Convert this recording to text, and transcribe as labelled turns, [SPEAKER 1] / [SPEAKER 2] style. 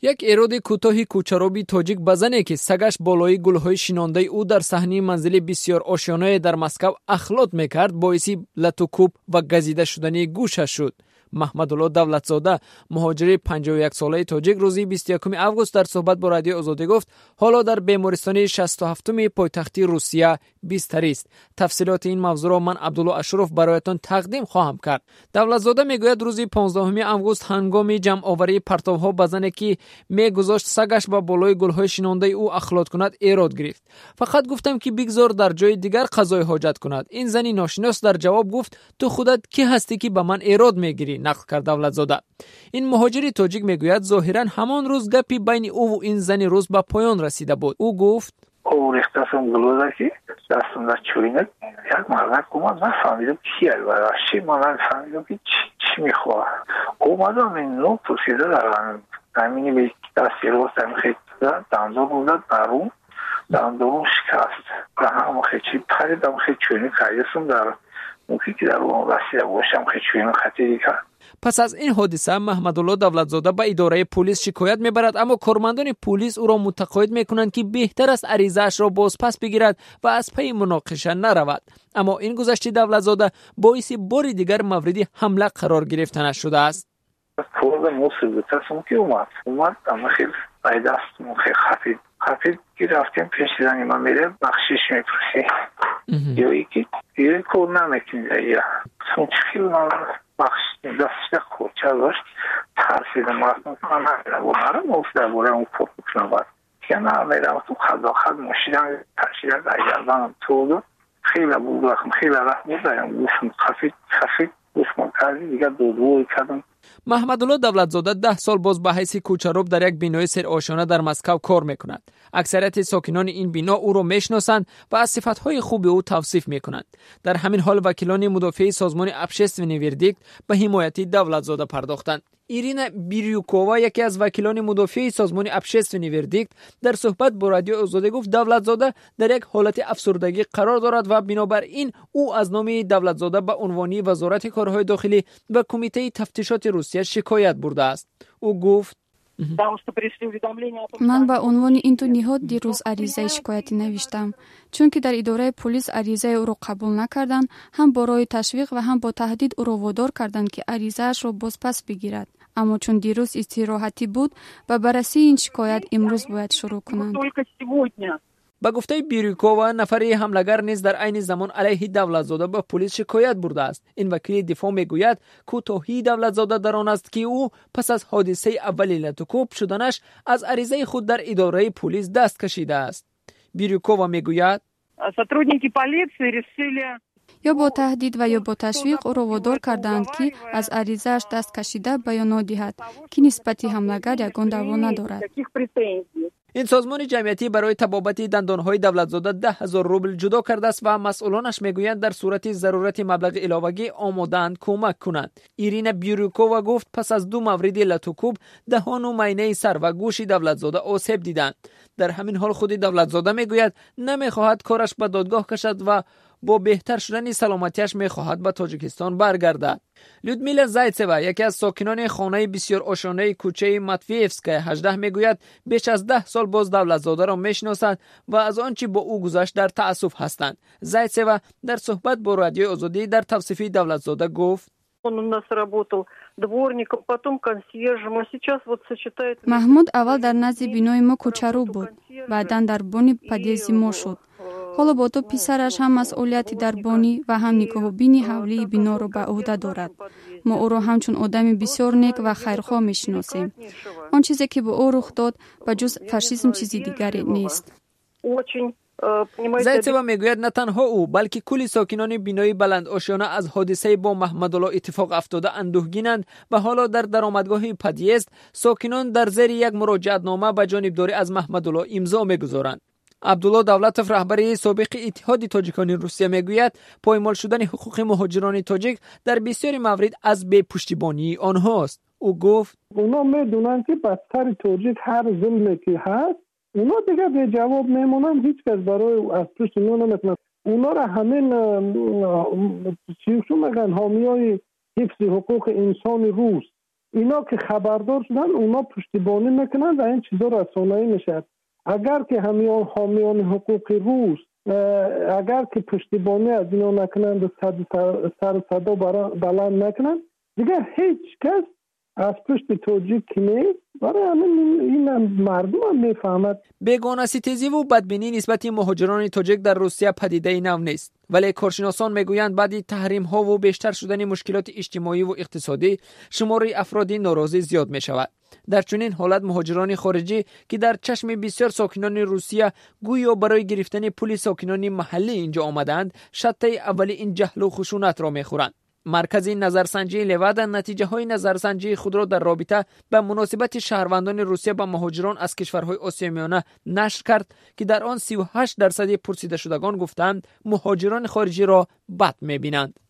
[SPEAKER 1] یک ایراد کوتاه کوچروبی تاجیک بزنه که سگش بالای گلهای شینانده او در صحنه منزل بسیار آشیانه در مسکو اخلاط میکرد باعث لطوکوب و گزیده شدن گوشش شد. محمدالله دولتزاده مهاجر 51 ساله تاجیک روز 21 آگوست در صحبت با رادیو آزادی گفت حالا در بیمارستان 67 پایتختی روسیه بستری است. تفصیلات این موضوع را من عبدالله اشرف برایتان تقدیم خواهم کرد. دولتزاده میگوید روز 15 آگوست هنگام جمع آوری پرتوها بزنه که میگذاشت سگش با بالای گلهای شینانده او اخلاط کند ایراد گرفت. فقط گفتم که بگذار در جای دیگر قضای حاجت کند. این زنی ناشناس در جواب گفت تو خودت کی هستی که به من ایراد میگیری؟ نقل کرد دولتزاده. این مهاجر تاجیک میگوید ظاهرا همان روز گپی بین او و این زن روز به پایان رسیده بود. او گفت
[SPEAKER 2] او ریختم گلوزکی دستم در چوینه یک مردک اومد نفهمیدم کیه و چی من نفهمیدم که چی میخواه. اومدم این نوع پرسیده دارم همینی به دستی رو بستم خیلی دندان بودد برون دندان شکست و همه خیلی پریدم خیلی چوینه کریسم در موقعی که در اون رسیده باشم خیلی چوینه خطیری کرد.
[SPEAKER 1] پس از این حادثه محمدالله دولتزاده به اداره پلیس شکایت میبرد، اما کارمندان پلیس او را متقاعد میکنند که بهتر است عریضه‌اش را باز پس بگیرد و از پی مناقشه نرود. اما این گذشته دولتزاده باعث بار دیگر مورد حمله قرار گرفتنش شده است.
[SPEAKER 2] پول مصیبت است که اومد اما خیلی دست خیلی خفید گرفتیم پیش زنی من میره بخشش میپرسی یا ایکی یه کار نمیکنه یا چون خیلی من بخش دستش خوچه داشت ترسیدم رفتم من نمیرم مفته بورم و پر بکنم باید که نمیرم تو خد ماشیدم ترسیدم برگردم تو خیلی بود وقت خیلی رفت میدارم گوشم خفید گوشم کردی دیگه دو کردم.
[SPEAKER 1] محمدالله دولتزاده 10 سال باز به حیث کوچروب در یک بینای سر آشیانه در مسکو کار میکند. اکثریت ساکنان این بنا او را میشناسند و از صفتهای خوب او توصیف میکنند. در همین حال وکیلان مدافع سازمان общественный вердикт به حمایت دولتزاده پرداختند. ایرینا بیریوکووا یکی از وکیلان مدافع سازمان общественный вердикт در صحبت با رادیو آزادی گفت دولتزاده در یک حالت افسردگی قرار دارد و بنابراین او از نام دولتزاده به عنوان وزارت کارهای داخلی و کمیته تفتیشات روسیه شکایت برده است. او گفت
[SPEAKER 3] من به عنوان این دو نهاد دیروز عریضه شکایتی نوشتم، چون که در اداره پلیس عریضه او را قبول نکردند، هم برای تشویق و هم با تهدید او را وادار کردند که عریضه‌اش را باز پس بگیرد. اما چون دیروز استراحتی بود و بررسی این شکایت امروز باید شروع کنند.
[SPEAKER 1] با گفته بیریوکووا نفری حملگر نیز در عین زمان علیه دولتزاده به پلیس شکایت برده است. این وکیل دفاع میگوید کوتاهی دولتزاده در آن است که او پس از حادثه اولی لطوکوب شدنش از عریضه خود در اداره پلیس دست کشیده است. بیریوکووا میگوید
[SPEAKER 3] یا با تهدید و یا با تشویق او را وادار کردند که از عریضه‌اش دست کشیده بیان دهد که نسبت حملگر یگان دعوا ندارد.
[SPEAKER 1] این سازمان جمعیتی برای تبابت دندانهای دولتزاده 10,000 روبل جدا کرده است و مسئولانش میگویند در صورت ضرورت مبلغ علاوه‌ای آماده‌اند کمک کنند. ایرینا بیریوکووا گفت پس از 2 مورد لطوکوب دهان و معاینه سر و گوش دولتزاده آسیب دیدند. در همین حال خود دولتزاده میگوید نمیخواهد کارش به دادگاه کشد و با بهتر شدن سلامتیش میخواهد به تاجیکستان برگردد. لودمیلا زایتسوا یکی از ساکنان خانه بسیار آشیانه کوچه ماتویفسکای 18 میگوید بیش از 10 سال باز دولتزاده را میشناسند و از آنچه با او گذشت در تأسف هستند. زایتسوا در صحبت با رادیو آزادی در توصیف دولتزاده گفت
[SPEAKER 3] محمود اول در نزد بینای ما کوچرو بود، بعداً در بانی پدیز ما شد. حالا با تو پسرش هم مسئولیت در بانی و هم نگاه بینی حولی بنا رو به عهده دارد. ما او را همچون آدم بسیار نیک و خیرخواه میشناسیم. آن چیزی که به او رخ داد و جز فاشیسم چیزی دیگری نیست.
[SPEAKER 1] زایتسوا میگوید نه تنها او بلکه کل ساکنان بینای بلند آشیانه از حادثه با محمدالله اتفاق افتاده اندوهگینند و حالا در درآمدگاه پدیست ساکنان در زیر یک مراجعتنامه به جانبداری از محمدالله امضا میگذارند. عبدالله دولتوف رهبر سابق اتحاد تاجیکان روسیه میگوید پایمال شدن حقوق مهاجران تاجیک در بسیاری موارد از بی پشتیبانی آنهاست. او گفت
[SPEAKER 4] اونا میدونن که بستر تاجیک هر ظلمی که هست اونا دیگه به جواب میمونن، هیچ کس برای از پشت اونا نمیتونه. اونا را همین چیزو میگن حامیای حفظ حقوق انسان روس اینا که خبردار شدن اونا پشتیبانی میکنن و این چیزا رسانه‌ای میشه. اگر که همیان حامیان حقوق روس اگر که پشتیبانی از اینا نکنند و سر صدا بلند نکنند، دیگه هیچ کس از پشت توجیک نیست. برای همین این مردم هم میفهمد.
[SPEAKER 1] بیگانه ستیزی و بدبینی نسبت مهاجران تاجیک در روسیه پدیده نو نیست، ولی کارشناسان میگویند بعد تحریم ها و بیشتر شدن مشکلات اجتماعی و اقتصادی شمار افراد ناراضی زیاد می شود. در چنین حالت مهاجران خارجی که در چشم بسیار ساکنان روسیه گویا برای گرفتن پول ساکنان محلی اینجا آمدند، شطه اول این جهل و خشونت را میخورند. مرکز نظرسنجی لودا نتیجه های نظرسنجی خود را در رابطه به مناسبت شهروندان روسیه با مهاجران از کشورهای آسیا میانه نشر کرد که در آن 38% پرسیده شدگان گفتند مهاجران خارجی را بد می‌بینند.